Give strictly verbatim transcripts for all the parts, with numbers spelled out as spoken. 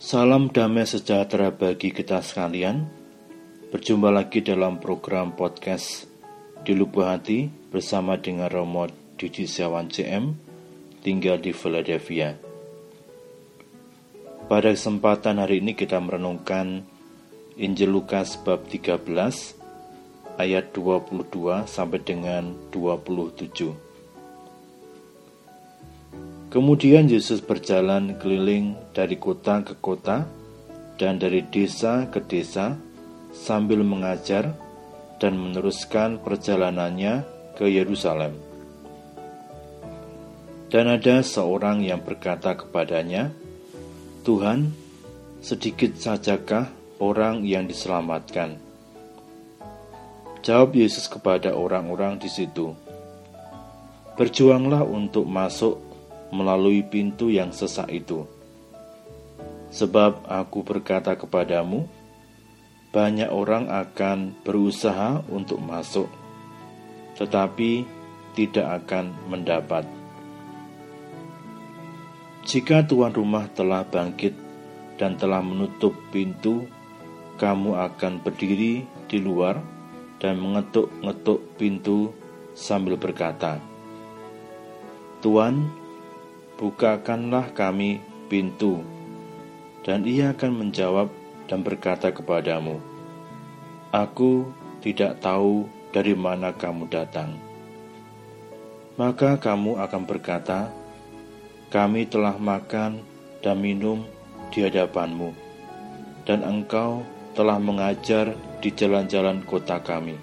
Salam damai sejahtera bagi kita sekalian. Berjumpa lagi dalam program podcast Di Lubuk Hati bersama dengan Romo Didi Setiawan C M, tinggal di Philadelphia. Pada kesempatan hari ini kita merenungkan Injil Lukas bab tiga belas ayat dua puluh dua sampai dengan dua puluh tujuh. Kemudian Yesus berjalan keliling dari kota ke kota dan dari desa ke desa sambil mengajar dan meneruskan perjalanannya ke Yerusalem. Dan ada seorang yang berkata kepadanya, "Tuhan, sedikit sajakah orang yang diselamatkan?" Jawab Yesus kepada orang-orang di situ, "Berjuanglah untuk masuk melalui pintu yang sesak itu. Sebab aku berkata kepadamu, banyak orang akan berusaha untuk masuk, tetapi tidak akan mendapat. Jika tuan rumah telah bangkit dan telah menutup pintu, kamu akan berdiri di luar dan mengetuk-ngetuk pintu sambil berkata, 'Tuan, bukakanlah kami pintu.' Dan ia akan menjawab dan berkata kepadamu, 'Aku tidak tahu dari mana kamu datang.' Maka kamu akan berkata, 'Kami telah makan dan minum di hadapanmu, dan engkau telah mengajar di jalan-jalan kota kami.'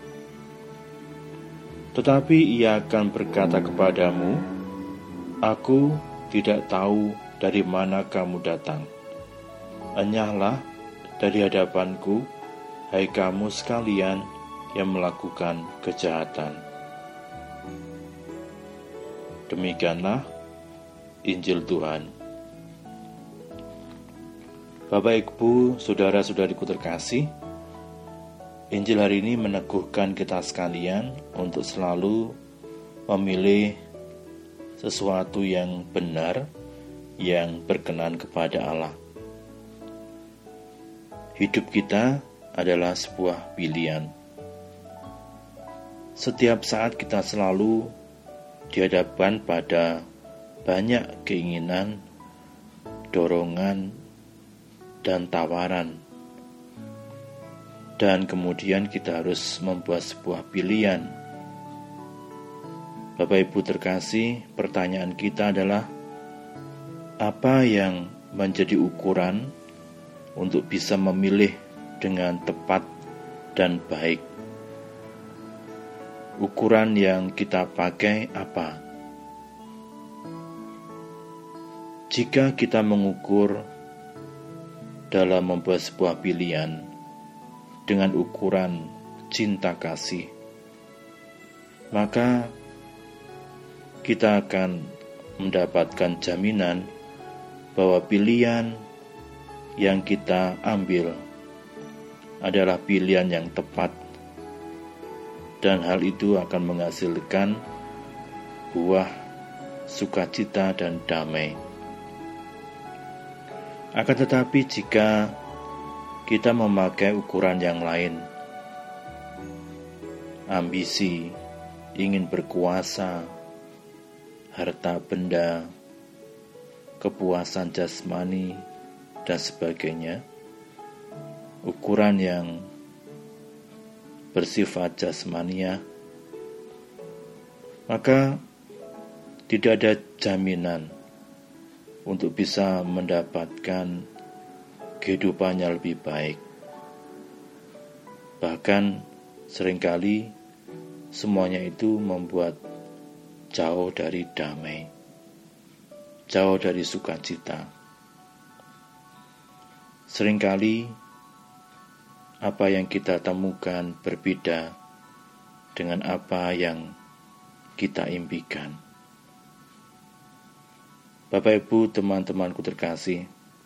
Tetapi ia akan berkata kepadamu, 'Aku tidak tahu dari mana kamu datang. Enyahlah dari hadapanku, hai kamu sekalian yang melakukan kejahatan.'" Demikianlah Injil Tuhan. Bapak, Ibu, saudara-saudariku terkasih, Injil hari ini meneguhkan kita sekalian untuk selalu memilih sesuatu yang benar, yang berkenan kepada Allah. Hidup kita adalah sebuah pilihan. Setiap saat kita selalu dihadapkan pada banyak keinginan, dorongan, dan tawaran. Dan kemudian kita harus membuat sebuah pilihan. Bapak Ibu terkasih, pertanyaan kita adalah, apa yang menjadi ukuran untuk bisa memilih dengan tepat dan baik? Ukuran yang kita pakai apa? Jika kita mengukur dalam membuat sebuah pilihan dengan ukuran cinta kasih, maka kita akan mendapatkan jaminan bahwa pilihan yang kita ambil adalah pilihan yang tepat, dan hal itu akan menghasilkan buah sukacita dan damai. Akan tetapi jika kita memakai ukuran yang lain, ambisi, ingin berkuasa, harta benda, kepuasan jasmani, dan sebagainya, ukuran yang bersifat jasmania, maka tidak ada jaminan untuk bisa mendapatkan kehidupan yang lebih baik. Bahkan seringkali semuanya itu membuat jauh dari damai, jauh dari sukacita. Seringkali apa yang kita temukan berbeda dengan apa yang kita impikan. Bapak, Ibu, teman-temanku terkasih,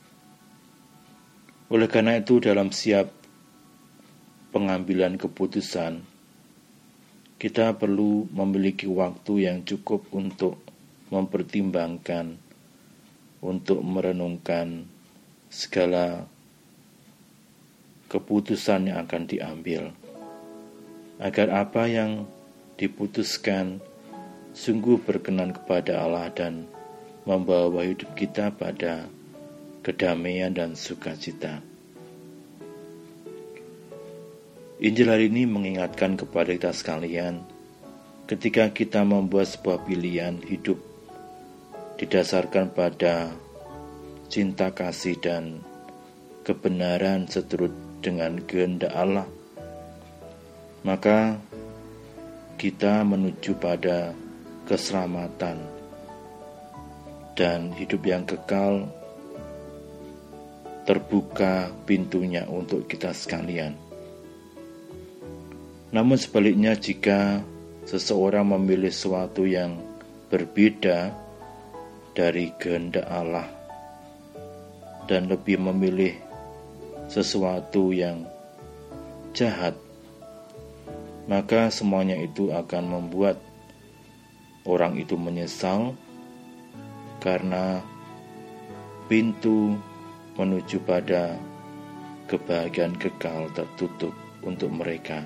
oleh karena itu dalam siap pengambilan keputusan, kita perlu memiliki waktu yang cukup untuk mempertimbangkan, untuk merenungkan segala keputusan yang akan diambil, agar apa yang diputuskan sungguh berkenan kepada Allah dan membawa hidup kita pada kedamaian dan sukacita. Injil hari ini mengingatkan kepada kita sekalian, ketika kita membuat sebuah pilihan hidup didasarkan pada cinta kasih dan kebenaran seturut dengan kehendak Allah, maka kita menuju pada keselamatan dan hidup yang kekal. Terbuka pintunya untuk kita sekalian. Namun sebaliknya, jika seseorang memilih sesuatu yang berbeda dari kehendak Allah dan lebih memilih sesuatu yang jahat, maka semuanya itu akan membuat orang itu menyesal, karena pintu menuju pada kebahagiaan kekal tertutup untuk mereka.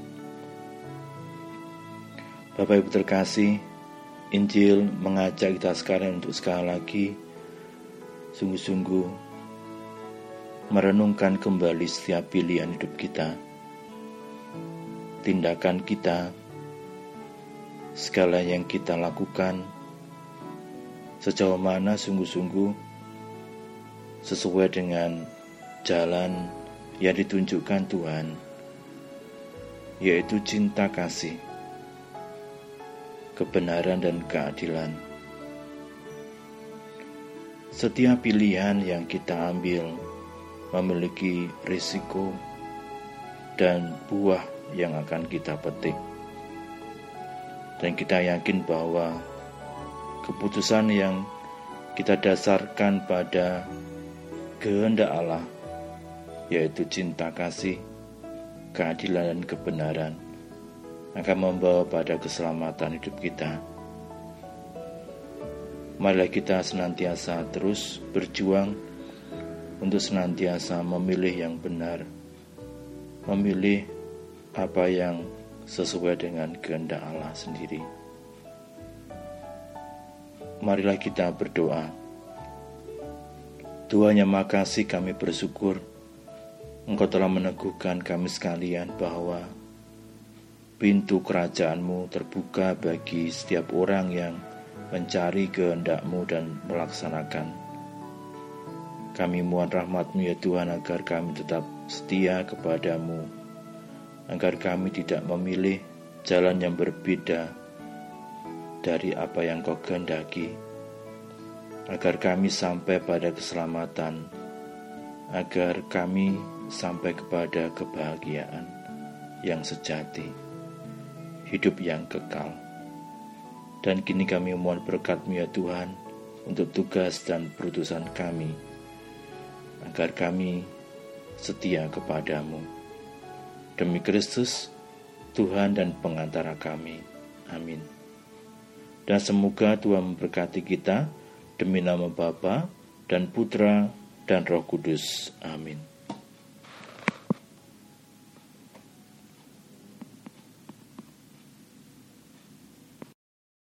Bapak Ibu terkasih, Injil mengajak kita sekarang untuk sekali lagi sungguh-sungguh merenungkan kembali setiap pilihan hidup kita, tindakan kita, segala yang kita lakukan, sejauh mana sungguh-sungguh sesuai dengan jalan yang ditunjukkan Tuhan, yaitu cinta kasih, kebenaran dan keadilan. Setiap pilihan yang kita ambil memiliki risiko dan buah yang akan kita petik. Dan kita yakin bahwa keputusan yang kita dasarkan pada kehendak Allah, yaitu cinta kasih, keadilan dan kebenaran, akan membawa pada keselamatan hidup kita. Marilah kita senantiasa terus berjuang untuk senantiasa memilih yang benar, memilih apa yang sesuai dengan kehendak Allah sendiri. Marilah kita berdoa. Tuhan yang Maha Kasih, kami bersyukur Engkau telah meneguhkan kami sekalian bahwa pintu kerajaan-Mu terbuka bagi setiap orang yang mencari kehendak-Mu dan melaksanakan. Kami mohon rahmat-Mu ya Tuhan, agar kami tetap setia kepada-Mu, agar kami tidak memilih jalan yang berbeda dari apa yang Kau kehendaki, agar kami sampai pada keselamatan, agar kami sampai kepada kebahagiaan yang sejati, hidup yang kekal. Dan kini kami mohon berkat-Mu ya Tuhan untuk tugas dan perutusan kami, agar kami setia kepada-Mu. Demi Kristus, Tuhan dan pengantara kami. Amin. Dan semoga Tuhan memberkati kita, demi nama Bapa dan Putra dan Roh Kudus. Amin.